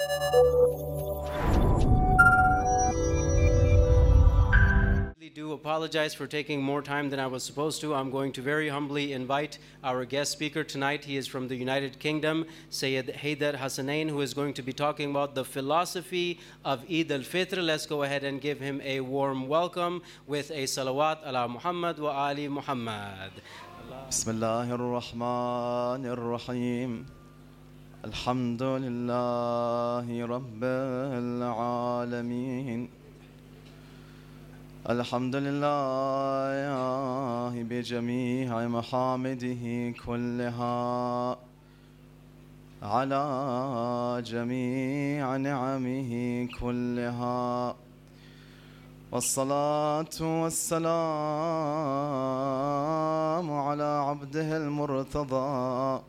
Do apologize for taking more time than I was supposed to. I'm going to very humbly invite our guest speaker tonight. He is from the United Kingdom, Sayyid Haider Hassanain, who is going to be talking about the philosophy of Eid al-Fitr. Let's go ahead and give him a warm welcome with a salawat ala Muhammad wa ali Muhammad. Bismillahir Rahmanir Rahim. Alhamdulillahi Rabbil Alameen. الحمد لله بجميع محامده كلها على جميع نعمه كلها والصلاة والسلام على عبده المرتضى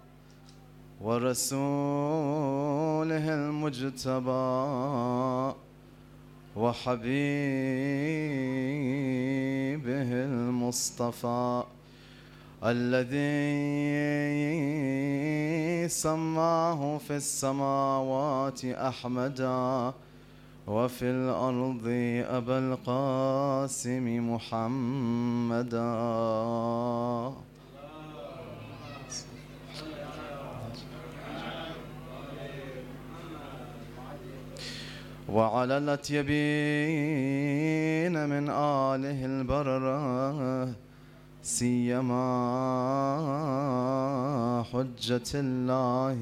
ورسوله المجتبى وحبيبه المصطفى الذي سماه في السماوات أحمدا وفي الأرض أبا القاسم محمدا وعلى الأطيبين من آله البررة سيما حجة الله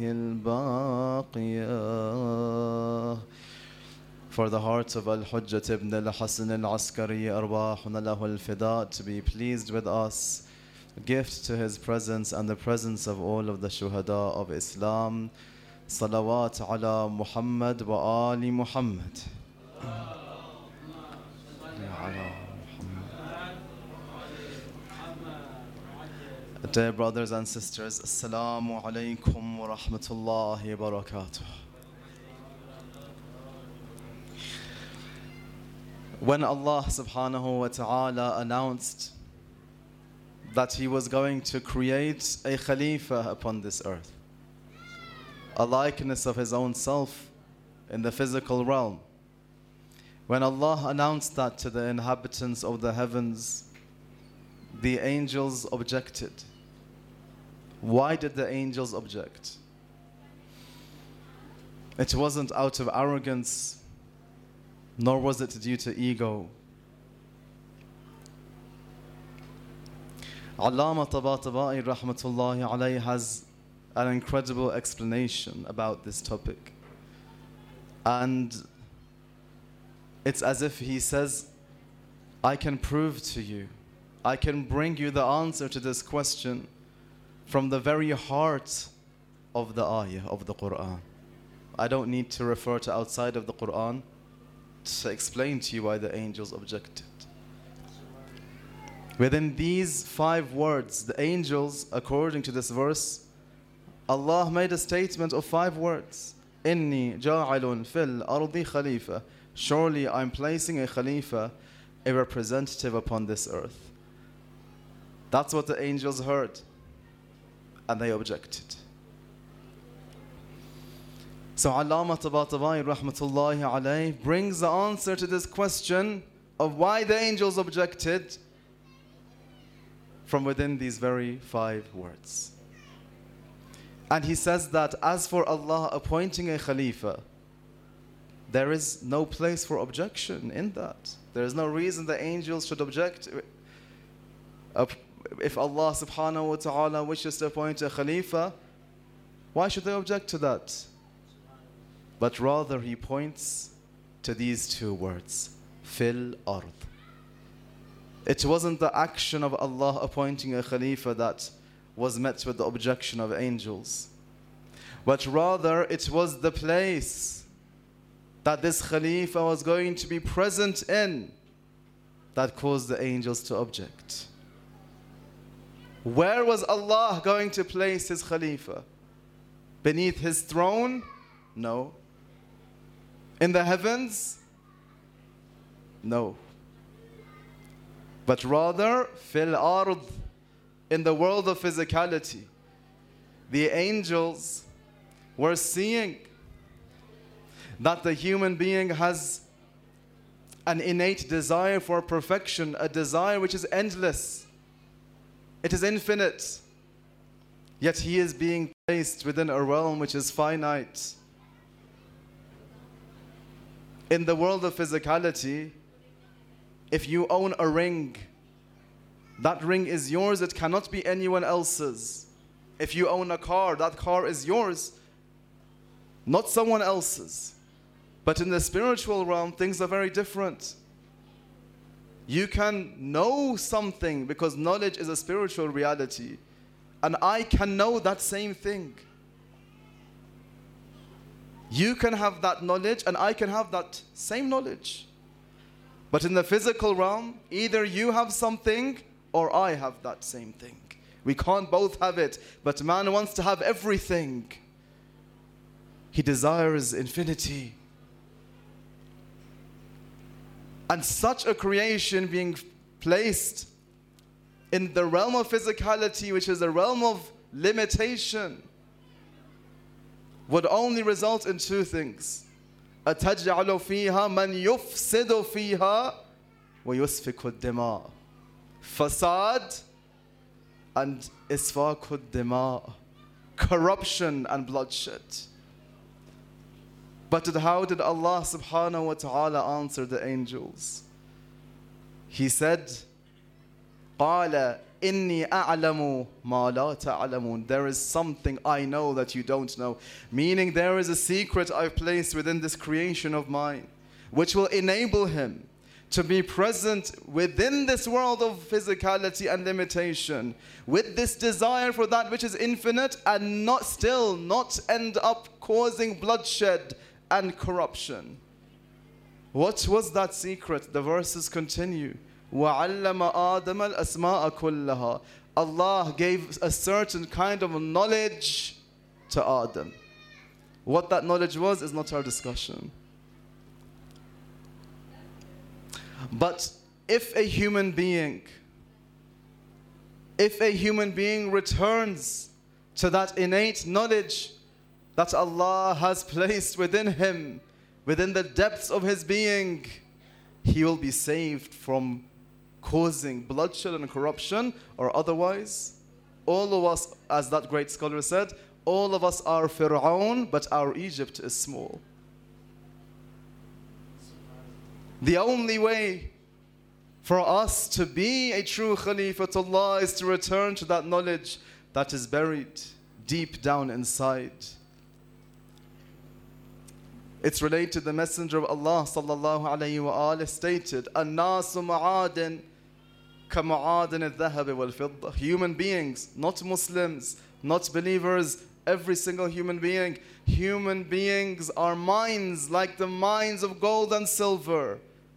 الباقية. For the hearts of Al-Hujjat ibn al-Hasan al-Askari arwahuna lahu al-fida to be pleased with us, gift to his presence and the presence of all of the shuhada of Islam. Salawat ala Muhammad wa ali Muhammad. Dear brothers and sisters, Assalamu alaikum wa rahmatullahi wa barakatuh. When Allah subhanahu wa ta'ala announced that He was going to create a Khalifa upon this earth, a likeness of His own self in the physical realm. When Allah announced that to the inhabitants of the heavens, the angels objected. Why did the angels object? It wasn't out of arrogance, nor was it due to ego. Allama Tabatabai rahmatullahi alayhi has an incredible explanation about this topic. And it's as if he says, I can prove to you, I can bring you the answer to this question from the very heart of the ayah of the Quran. I don't need to refer to outside of the Quran to explain to you why the angels objected. Within these 5 words, the angels, according to this verse, Allah made a statement of 5 words. Inni ja'ilun fil ardi khalifa. Surely I'm placing a khalifa, a representative upon this earth. That's what the angels heard, and they objected. So Allama Tabatabai rahmatullahi alayhi brings the answer to this question of why the angels objected from within these very 5 words. And he says that as for Allah appointing a Khalifa, there is no place for objection in that. There is no reason the angels should object. If Allah subhanahu wa ta'ala wishes to appoint a Khalifa, why should they object to that? But rather he points to these 2 words, fil ard. It wasn't the action of Allah appointing a Khalifa that was met with the objection of angels, but rather it was the place that this Khalifa was going to be present in that caused the angels to object. Where was Allah going to place His Khalifa? Beneath His throne? No. In the heavens? No. But rather, fil ard, in the world of physicality. The angels were seeing that the human being has an innate desire for perfection, a desire which is endless. It is infinite. Yet he is being placed within a realm which is finite. In the world of physicality, if you own a ring, that ring is yours, it cannot be anyone else's. If you own a car, that car is yours, not someone else's. But in the spiritual realm, things are very different. You can know something because knowledge is a spiritual reality. And I can know that same thing. You can have that knowledge and I can have that same knowledge. But in the physical realm, either you have something or I have that same thing. We can't both have it. But man wants to have everything. He desires infinity. And such a creation being placed in the realm of physicality, which is the realm of limitation, would only result in two things. أَتَجْعَلُ فِيهَا مَنْ يُفْسِدُ فِيهَا وَيُسْفِكُ الدِّمَاء. Fasad and إِسْفَاكُ الدِّمَاء. Corruption and bloodshed. But how did Allah subhanahu wa ta'ala answer the angels? He said, قَالَ إِنِّي أَعْلَمُ مَا لَا تَعْلَمُونَ. There is something I know that you don't know. Meaning there is a secret I've placed within this creation of mine, which will enable him to be present within this world of physicality and limitation, with this desire for that which is infinite, and not end up causing bloodshed and corruption. What was that secret? The verses continue. وَعَلَّمَ آدَمَ الْأَسْمَاءَ كُلَّهَا. Allah gave a certain kind of knowledge to Adam. What that knowledge was is not our discussion. But if a human being returns to that innate knowledge that Allah has placed within him, within the depths of his being, he will be saved from causing bloodshed and corruption, or otherwise, all of us, as that great scholar said, all of us are Fir'aun, but our Egypt is small. The only way for us to be a true Khalifatullah is to return to that knowledge that is buried deep down inside. It's related to the Messenger of Allah sallallahu alayhi wa alihi stated, "An-nasu ma'adin ka-ma'adin al-dhahab wal-fidda." Human beings, not Muslims, not believers, every single human being. Human beings are mines like the mines of gold and silver.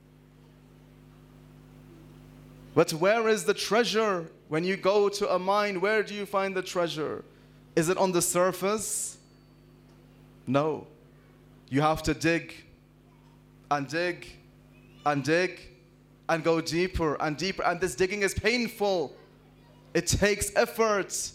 But where is the treasure? When you go to a mine, where do you find the treasure? Is it on the surface? No. You have to dig and dig and dig and go deeper and deeper. And this digging is painful. It takes effort.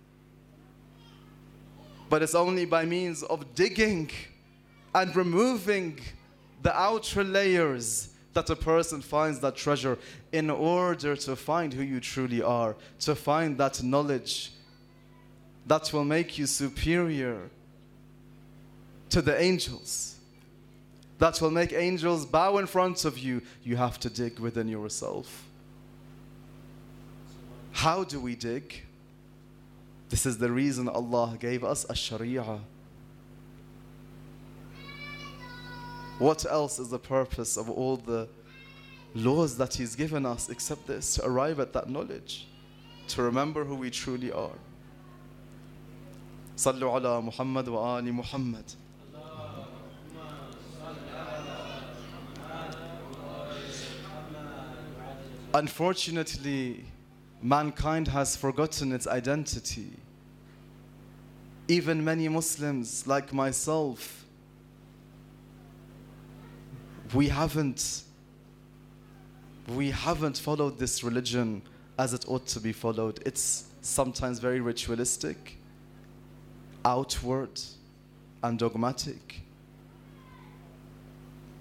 But it's only by means of digging and removing the outer layers that a person finds that treasure, in order to find who you truly are, to find that knowledge that will make you superior to the angels, that will make angels bow in front of you. You have to dig within yourself. How do we dig? This is the reason Allah gave us a Sharia. What else is the purpose of all the laws that He's given us except this, to arrive at that knowledge, to remember who we truly are. Sallu ala Muhammad wa ali Muhammad. Unfortunately, mankind has forgotten its identity. Even many Muslims, like myself, we haven't followed this religion as it ought to be followed. It's sometimes very ritualistic, outward, and dogmatic.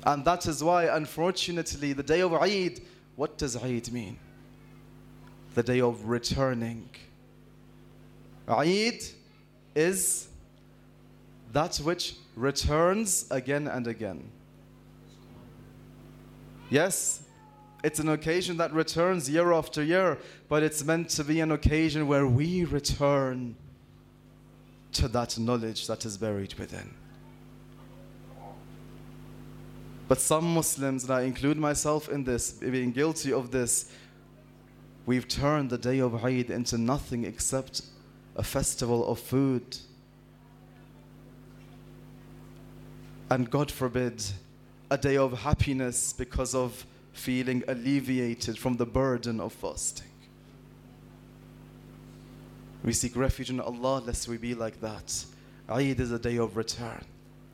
And that is why, unfortunately, the day of Eid, what does Eid mean? The day of returning. Eid is that which returns again and again. Yes, it's an occasion that returns year after year, but it's meant to be an occasion where we return to that knowledge that is buried within. But some Muslims, and I include myself in this, being guilty of this, we've turned the day of Eid into nothing except a festival of food. And God forbid, a day of happiness because of feeling alleviated from the burden of fasting. We seek refuge in Allah lest we be like that. Eid is a day of return.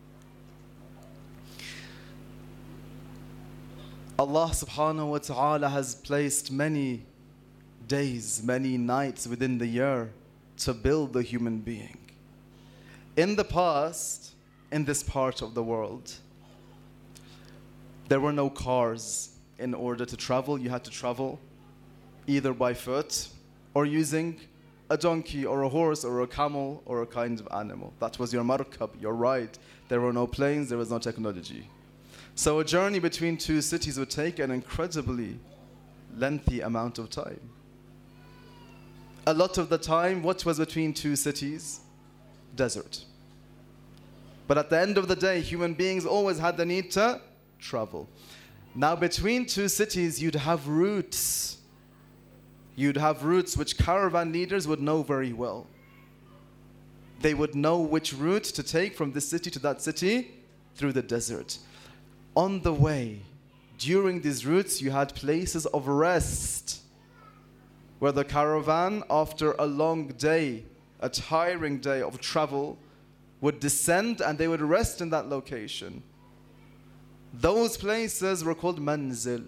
Allah subhanahu wa ta'ala has placed many days, many nights within the year to build the human being. In the past, in this part of the world, there were no cars. In order to travel, you had to travel either by foot or using a donkey or a horse or a camel or a kind of animal. That was your markab, your ride. There were no planes, there was no technology. So a journey between two cities would take an incredibly lengthy amount of time. A lot of the time, what was between two cities? Desert. But at the end of the day, human beings always had the need to travel. Now between two cities, you'd have routes. You'd have routes which caravan leaders would know very well. They would know which route to take from this city to that city through the desert. On the way, during these routes, you had places of rest where the caravan, after a long day, a tiring day of travel, would descend and they would rest in that location. Those places were called manzil.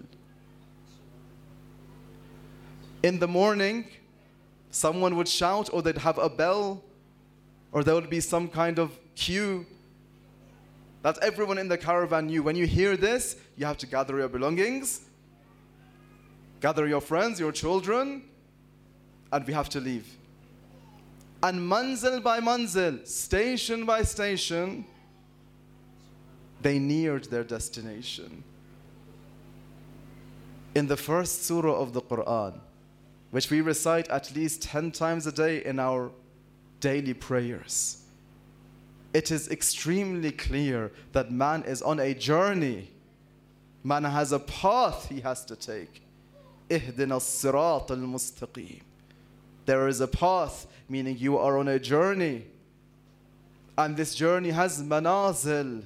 In the morning, someone would shout, or they'd have a bell, or there would be some kind of cue that everyone in the caravan knew. When you hear this, you have to gather your belongings, gather your friends, your children, and we have to leave. And manzil by manzil, station by station, they neared their destination. In the first surah of the Quran, which we recite at least 10 times a day in our daily prayers, it is extremely clear that man is on a journey. Man has a path he has to take. Ihdina as-sirat al-mustaqim. There is a path, meaning you are on a journey. And this journey has manazil.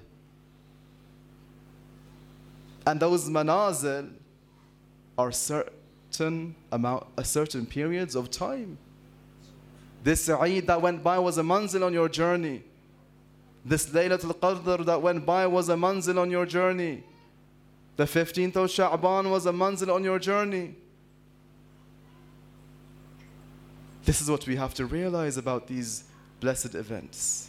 And those manazil are certain periods of time. This Eid that went by was a manzil on your journey. This Laylatul Qadr that went by was a manzil on your journey. The 15th of Sha'ban was a manzil on your journey. This is what we have to realize about these blessed events.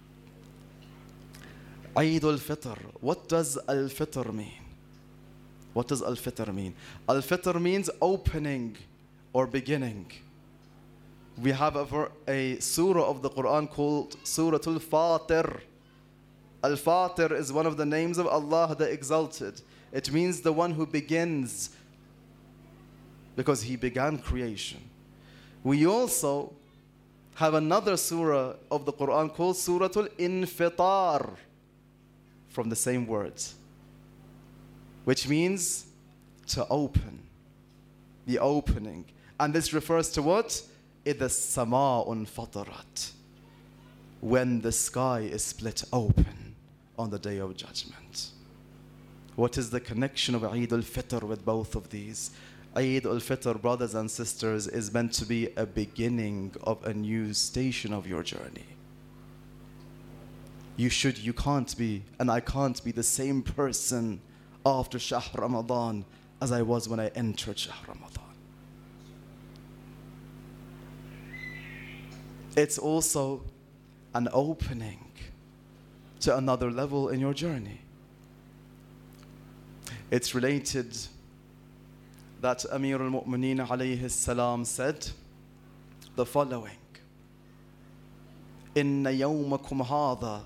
Eid al-Fitr. What does al-Fitr mean? What does al-Fitr mean? Al-Fitr means opening or beginning. We have a surah of the Quran called Surah Al-Fatir. Al-Fatir is one of the names of Allah the Exalted. It means the one who begins, because He began creation. We also have another surah of the Quran called Surah Al-Infitar, from the same words, which means to open, the opening. And this refers to what? إِذَا السَّمَاءُ انْفَطَرَتْ, when the sky is split open on the Day of Judgment. What is the connection of Eid al-Fitr with both of these? Eid al-Fitr, brothers and sisters, is meant to be a beginning of a new station of your journey. You can't be, and I can't be the same person after Shahr Ramadan as I was when I entered Shahr Ramadan. It's also an opening to another level in your journey. It's related that Amir al-Mu'mineen alayhi salam said the following: إن يومكم هذا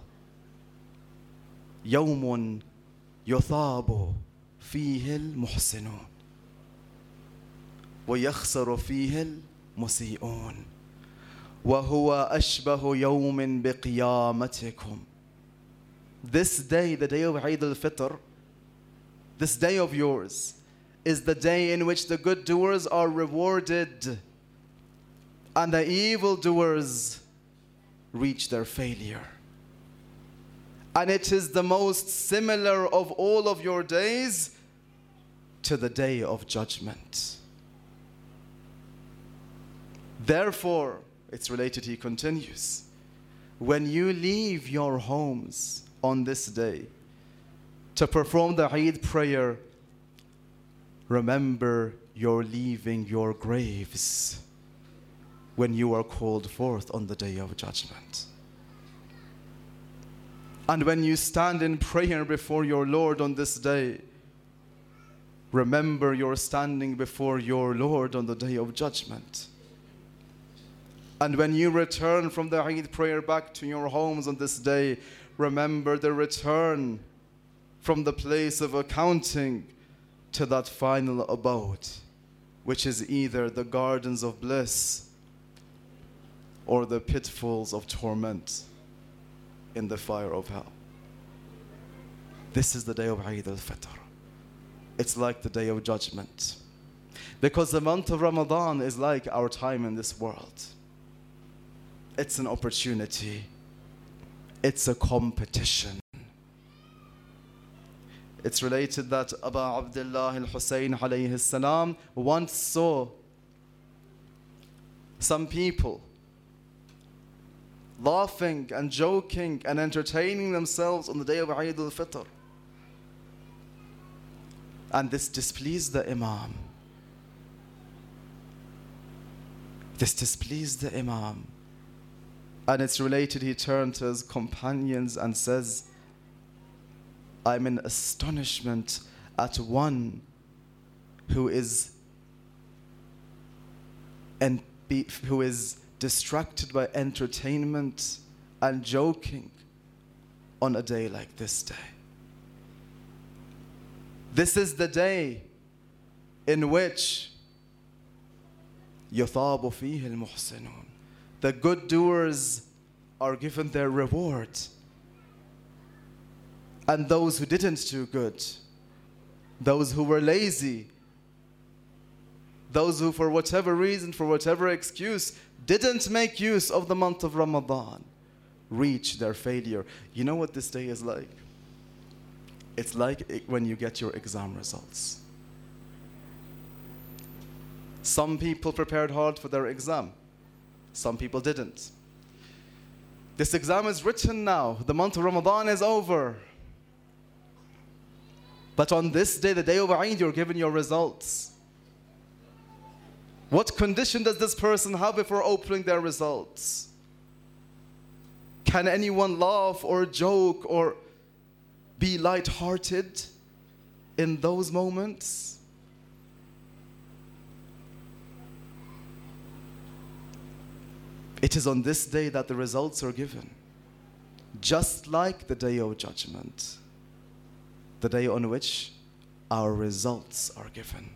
يوم يثاب فيه المحسنون ويخسر فيه المسيئون وهو أشبه يوم بقيامتكم. This day, the day of Eid al-Fitr, this day of yours, is the day in which the good doers are rewarded and the evil doers reach their failure. And it is the most similar of all of your days to the day of judgment. Therefore, it's related, he continues, when you leave your homes on this day to perform the Eid prayer, remember you're leaving your graves when you are called forth on the day of judgment. And when you stand in prayer before your Lord on this day, remember you're standing before your Lord on the day of judgment. And when you return from the Eid prayer back to your homes on this day, remember the return from the place of accounting to that final abode, which is either the gardens of bliss or the pitfalls of torment in the fire of hell. This is the day of Eid al-Fitr. It's like the day of judgment. Because the month of Ramadan is like our time in this world. It's an opportunity. It's a competition. It's related that Abu Abdullah al-Hussein alayhi salam once saw some people laughing and joking and entertaining themselves on the day of Eid al-Fitr. And this displeased the Imam. This displeased the Imam. And it's related, he turned to his companions and says, I'm in astonishment at one who is distracted by entertainment and joking on a day like this day. This is the day in which يَثَابُ فِيهِ الْمُحْسِنُونَ. The good doers are given their reward. And those who didn't do good, those who were lazy, those who for whatever reason, for whatever excuse, didn't make use of the month of Ramadan, reach their failure. You know what this day is like? It's like when you get your exam results. Some people prepared hard for their exam. Some people didn't. This exam is written now. The month of Ramadan is over. But on this day, the day of Eid, you're given your results. What condition does this person have before opening their results? Can anyone laugh or joke or be light-hearted in those moments? It is on this day that the results are given. Just like the day of judgment. The day on which our results are given.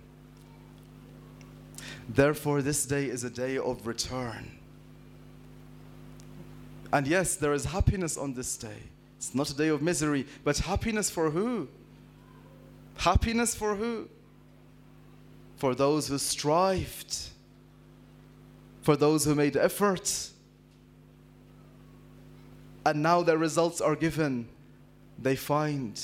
Therefore, this day is a day of return. And yes, there is happiness on this day. It's not a day of misery, but happiness for who? Happiness for who? For those who strived. For those who made effort. And now their results are given. They find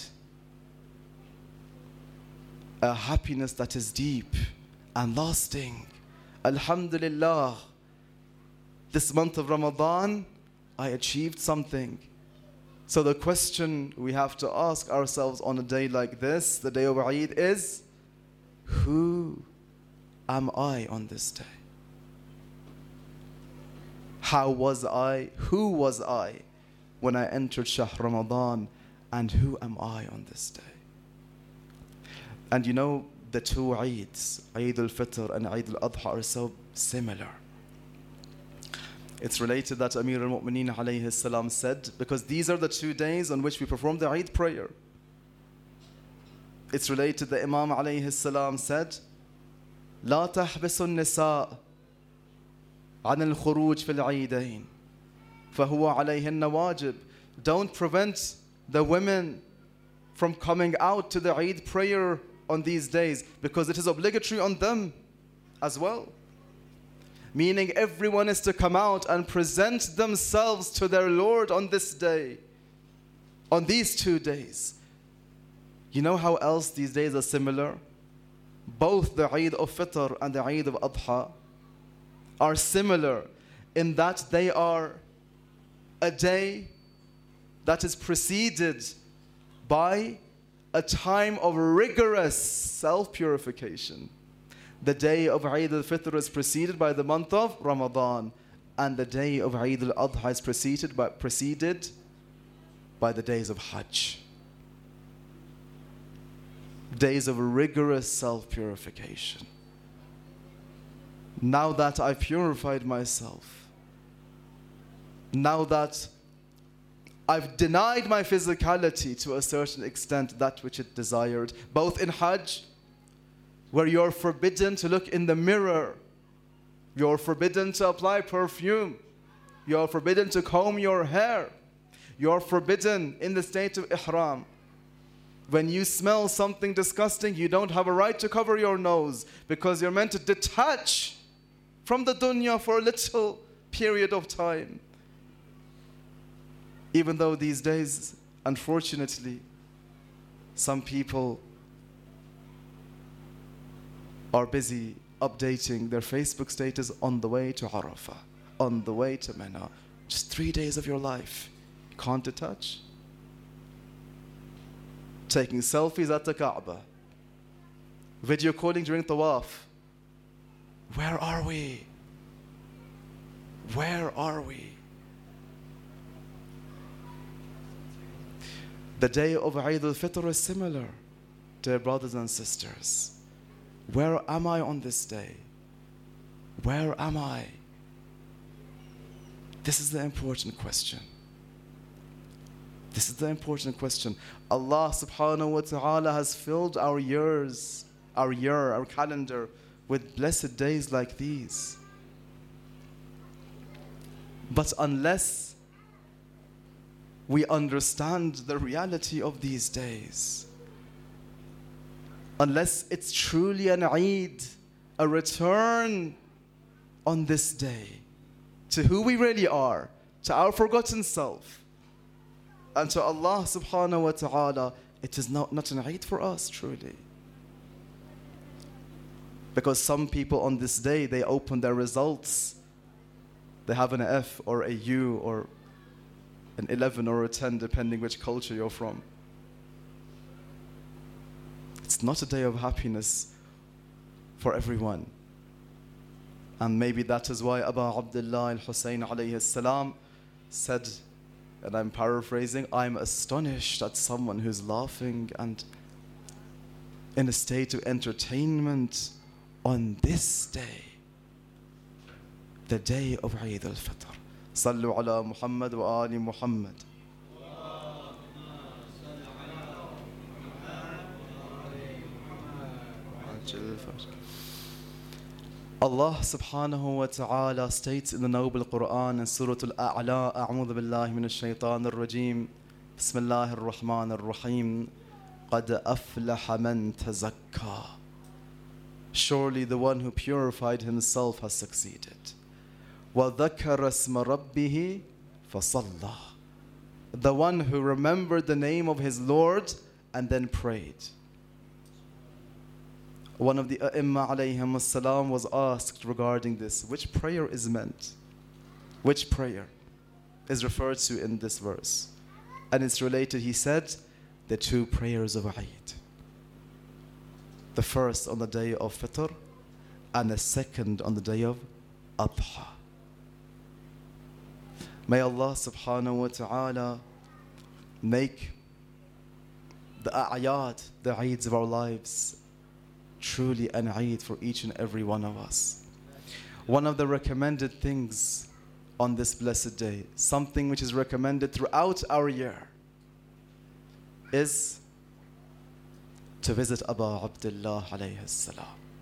a happiness that is deep and lasting. Alhamdulillah, this month of Ramadan, I achieved something. So the question we have to ask ourselves on a day like this, the day of Eid, is, who am I on this day? How was I? Who was I when I entered Shahr Ramadan? And who am I on this day? And you know, the two Eids, Eid al-Fitr and Eid al-Adha, are so similar. It's related that Amir al-Mu'mineen alayhi salam said, because these are the 2 days on which we perform the Eid prayer. It's related that Imam alayhi salam said, لا تحبس النساء عن الخروج في العيدين فهو عليهن واجب. Don't prevent the women from coming out to the Eid prayer on these days, because it is obligatory on them as well. Meaning everyone is to come out and present themselves to their Lord on this day, on these 2 days. You know how else these days are similar? Both the Eid of Fitr and the Eid of Adha are similar in that they are a day that is preceded by a time of rigorous self-purification. The day of Eid al-Fitr is preceded by the month of Ramadan, and the day of Eid al-Adha is preceded by the days of Hajj. Days of rigorous self-purification. Now that I've purified myself, now that I've denied my physicality to a certain extent that which it desired, both in Hajj, where you're forbidden to look in the mirror, you're forbidden to apply perfume, you're forbidden to comb your hair, you're forbidden in the state of Ihram. When you smell something disgusting, you don't have a right to cover your nose, because you're meant to detach from the dunya for a little period of time. Even though these days, unfortunately, some people are busy updating their Facebook status on the way to Arafah, on the way to Mina. Just 3 days of your life. You can't detach. Taking selfies at the Kaaba. Video calling during Tawaf. Where are we? Where are we? The day of Eid al-Fitr is similar, dear brothers and sisters. Where am I on this day? Where am I? This is the important question. This is the important question. Allah subhanahu wa ta'ala has filled our years, our calendar with blessed days like these. But unless we understand the reality of these days, unless it's truly an Eid, a return on this day to who we really are, to our forgotten self, and to Allah subhanahu wa ta'ala, it is not an Eid for us, truly. Because some people on this day, they open their results, they have an F or a U or an 11 or a 10, depending which culture you're from. It's not a day of happiness for everyone. And maybe that is why Abu Abdullah al-Hussein alayhi salam said, and I'm paraphrasing, I'm astonished at someone who's laughing and in a state of entertainment on this day, the day of Eid al-Fitr. Sallu ala Muhammad wa ali Muhammad. Allah subhanahu wa ta'ala states in the noble Quran in Surah Al-A'la, A'udhu billahi minash shaitanir rajim, Bismillahir Rahmanir Rahim, Qad aflaha man tazakka. Surely the one who purified himself has succeeded. Wa dhakara isma rabbih fasalla. The one who remembered the name of his Lord and then prayed. One of the A'imma alayhim as-salam was asked regarding this, which prayer is meant? Which prayer is referred to in this verse? And it's related, he said, the 2 prayers of Eid. The first on the day of Fitr and the second on the day of Adha. May Allah subhanahu wa ta'ala make the a'yad, the Eids of our lives, truly an Eid for each and every one of us. One of the recommended things on this blessed day, something which is recommended throughout our year, is to visit Abu Abdullah alayhi salam.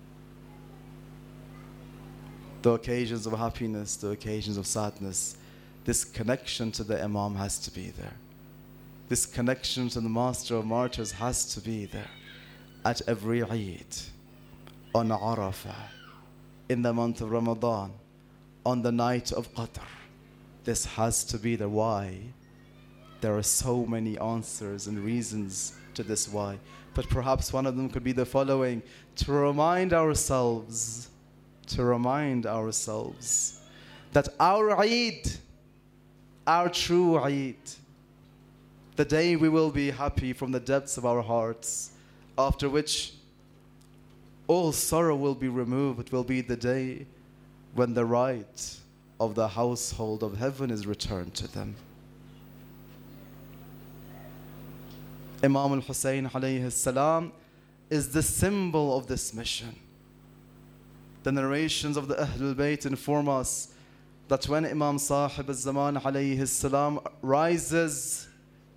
The occasions of happiness, the occasions of sadness, this connection to the Imam has to be there. This connection to the Master of Martyrs has to be there. At every Eid, on Arafah, in the month of Ramadan, on the night of Qadr. This has to be there. Why? There are so many answers and reasons to this why. But perhaps one of them could be the following: to remind ourselves that our Eid, our true Eid, the day we will be happy from the depths of our hearts, after which all sorrow will be removed, it will be the day when the right of the household of heaven is returned to them. Imam al-Hussein alayhi salam is the symbol of this mission. The narrations of the Ahlul Bayt inform us that when Imam Sahib al-Zaman alayhi salam rises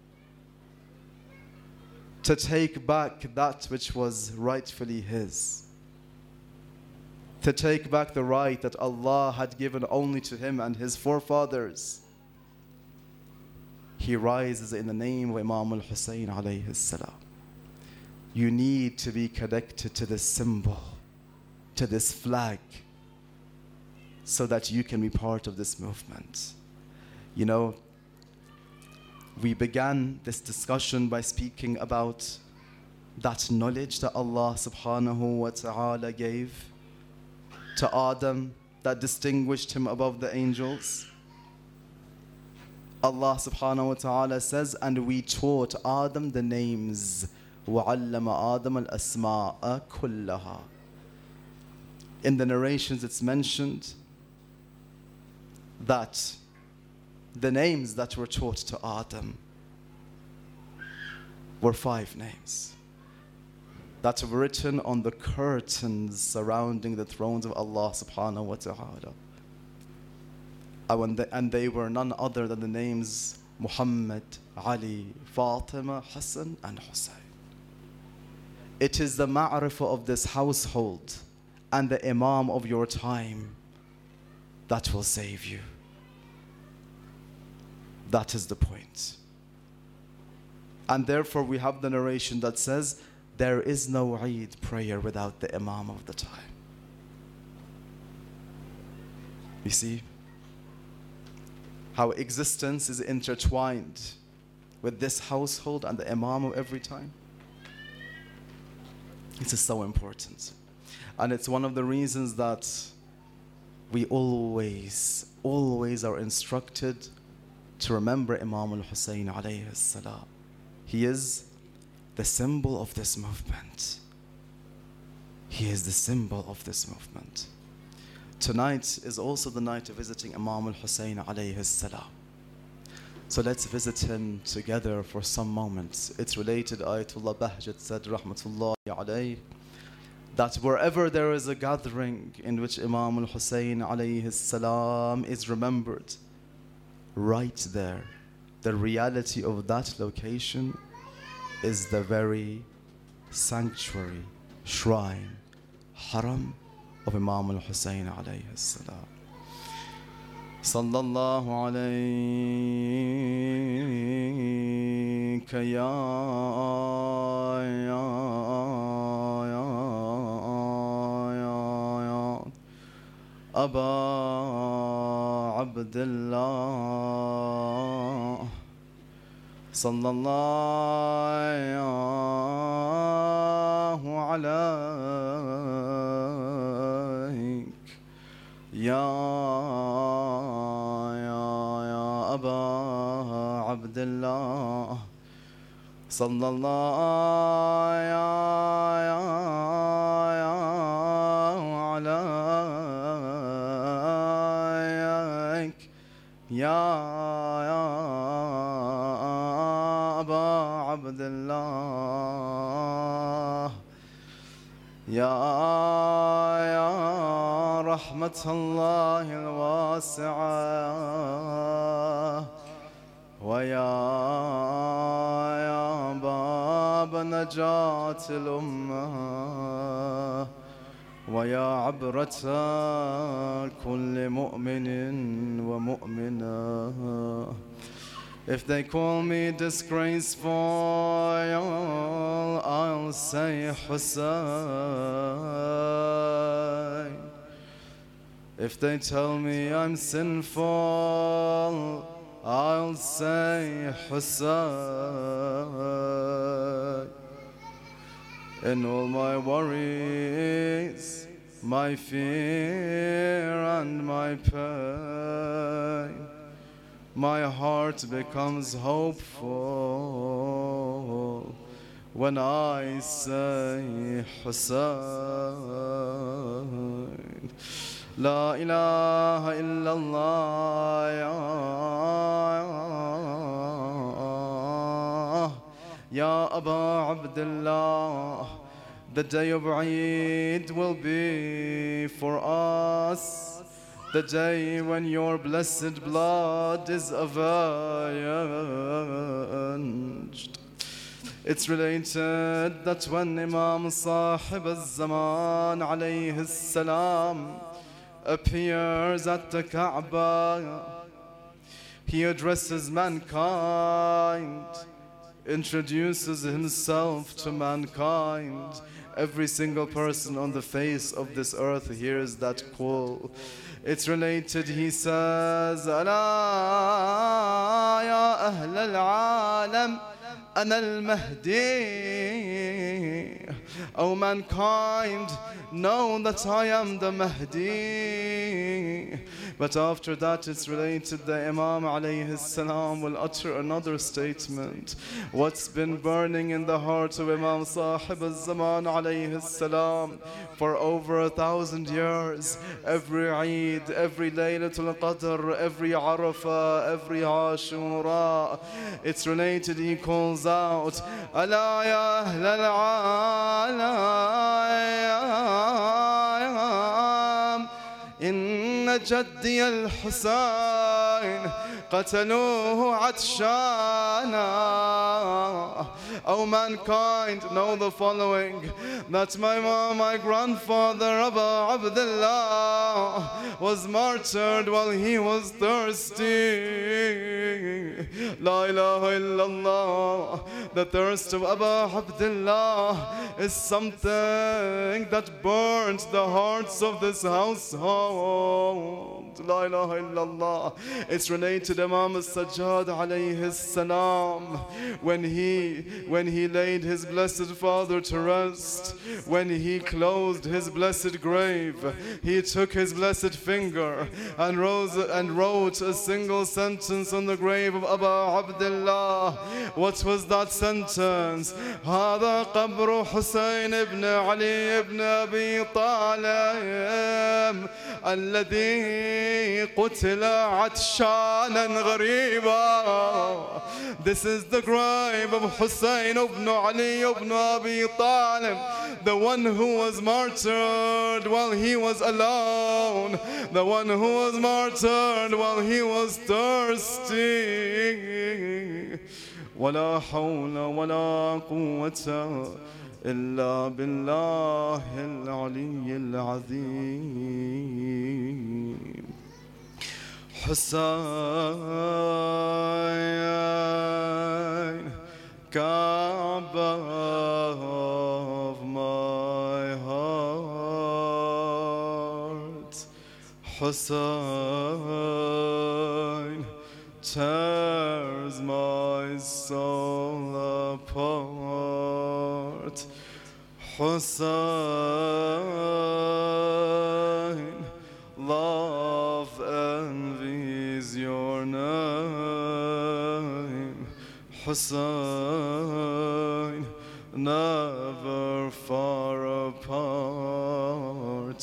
to take back that which was rightfully his, to take back the right that Allah had given only to him and his forefathers, he rises in the name of Imam al-Hussein alayhi salam. You need to be connected to this symbol, to this flag, so that you can be part of this movement. You know, we began this discussion by speaking about that knowledge that Allah subhanahu wa ta'ala gave to Adam that distinguished him above the angels. Allah subhanahu wa ta'ala says, and we taught Adam the names. وَعَلَّمَ آدَمَ الْأَسْمَاءَ كُلَّهَا. In the narrations it's mentioned that the names that were taught to Adam were 5 names that were written on the curtains surrounding the thrones of Allah subhanahu wa ta'ala. And they were none other than the names Muhammad, Ali, Fatima, Hassan, and Hussein. It is the ma'rifah of this household and the Imam of your time that will save you. That is the point. And therefore we have the narration that says there is no Eid prayer without the Imam of the time. You see how existence is intertwined with this household and the Imam of every time? This is so important. And it's one of the reasons that we always are instructed to remember Imam al-Hussein alayhi salam. He is the symbol of this movement. He is the symbol of this movement. Tonight is also the night of visiting Imam al-Hussein alayhi salam. So let's visit him together for some moments. It's related, Ayatollah Bahjat said, rahmatullahi alayhi, that wherever there is a gathering in which Imam al-Hussein alayhi salam is remembered, right there, the reality of that location is the very sanctuary, shrine, haram of Imam al-Hussein alayhi salam. Sallallahu alayka ya Aba Abdullah. Sallallahu alayk ya Aba Abdullah. Sallallahu alayk ya Aba Abdullah. يا رحمة الله الواسعة ويا باب نجاة الأمة ويا عبرة كل مؤمن ومؤمنة. If they call me disgraceful, I'll say Hussein. If they tell me I'm sinful, I'll say Hussein. In all my worries, my fear and my pain, my heart becomes hopeful when I say Hussein. La ilaha illallah Ya Aba Abdullah. The day of Eid will be for us the day when your blessed blood is avenged. It's related that when Imam Sahib al-Zaman alayhi salam appears at the Kaaba, he addresses mankind, introduces himself to mankind. Every single person on the face of this earth hears that call. It's related, he says, Ala ya ahl al-alam, ana al-Mahdi. O mankind, know that I am the Mahdi. But after that, it's related that Imam alayhi salam will utter another statement. What's been burning in the heart of Imam Sahib al-Zaman alayhi salam for over 1,000 years, every Eid, every Laylatul Qadr, every Arafah, every Ashura, it's related, he calls out, Ala ya ahl al-alam, إن جدي الحسين قتلوه عطشانا. O mankind, know the following, that my grandfather Abu Abdullah was martyred while he was thirsty. La ilaha illallah. The thirst of Abu Abdullah is something that burns the hearts of this household. La ilaha illallah. It's related, Imam al-Sajjad alayhi salam, when he laid his blessed father to rest, when he closed his blessed grave, he took his blessed finger and wrote a single sentence on the grave of Abu Abdullah. What was that sentence? هذا قبر حسين ابن علي ابن أبي طالب الذي قتل عطشانا غريبا. This is the grave of Hussein ibn Ali ibn Abi Talib, the one who was martyred while he was alone, the one who was martyred while he was thirsty. ولا حول ولا قوة إلا بالله العلي العظيم. Hussein, Kaaba of my heart, Hussein tears my soul apart. Hussein, love envies your name. Hussein, never far apart.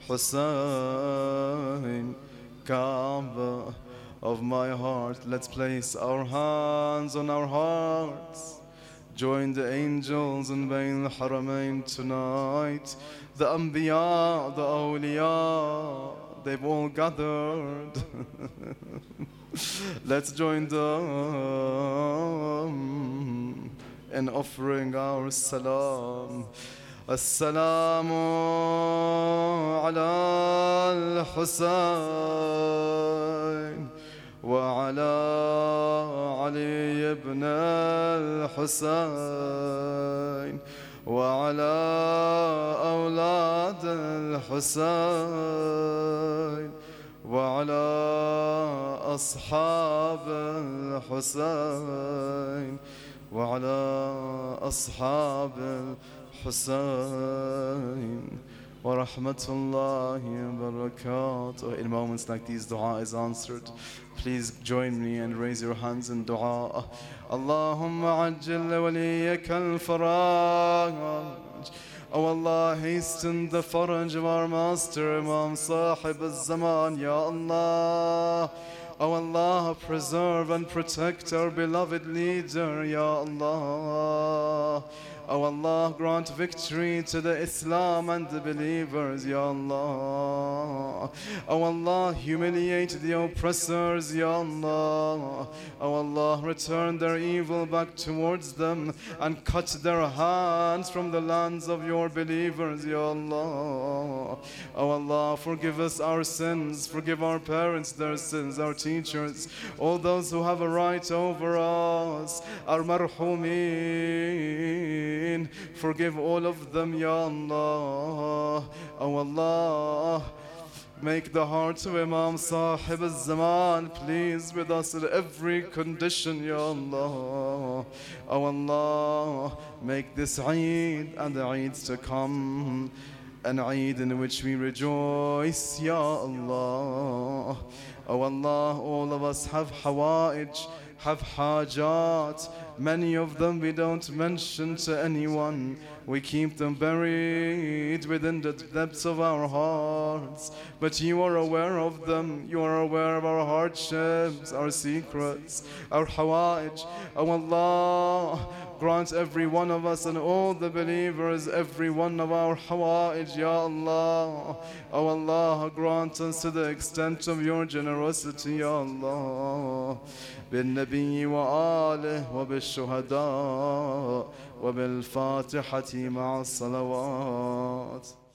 Hussein, Kaaba of my heart. Let's place our hands on our hearts. Join the angels in Bayn al-Haramain tonight. The Anbiya, the Awliya, they've all gathered. Let's join them in offering our salam. Assalamu ala al-Husayn wa ala Ali ibn al-Husayn wa ala awlad al-Husayn وعلى أصحاب الحسين وعلى أصحاب الحسين ورحمة الله وبركاته. In moments like these, dua is answered. Please join me and raise your hands in dua. اللهم عجل وليك الفرج. Oh Allah, hasten the faraj of our master, Imam Sahib al-Zaman, Ya Allah. Oh Allah, preserve and protect our beloved leader, Ya Allah. Oh Allah, grant victory to the Islam and the believers, Ya Allah. Oh Allah, humiliate the oppressors, Ya Allah. Oh Allah, return their evil back towards them and cut their hands from the lands of your believers, Ya Allah. Oh Allah, forgive us our sins, forgive our parents their sins, our teachers, all those who have a right over us, our marhumin. Forgive all of them, Ya Allah. Oh Allah, make the heart of Imam Sahib al-Zaman pleased with us in every condition, Ya Allah. Oh Allah, make this Eid and the Eids to come an Eid in which we rejoice, Ya Allah. Oh Allah, all of us have hawa'ij, have hajat. Many of them we don't mention to anyone. We keep them buried within the depths of our hearts. But you are aware of them. You are aware of our hardships, our secrets, our hawa'ij. Oh Allah, grant every one of us and all the believers every one of our hawa'ij, Ya Allah. Oh Allah, grant us to the extent of your generosity, Ya Allah. بالنبي وآله وبالشهداء وبالفاتحة مع الصلوات.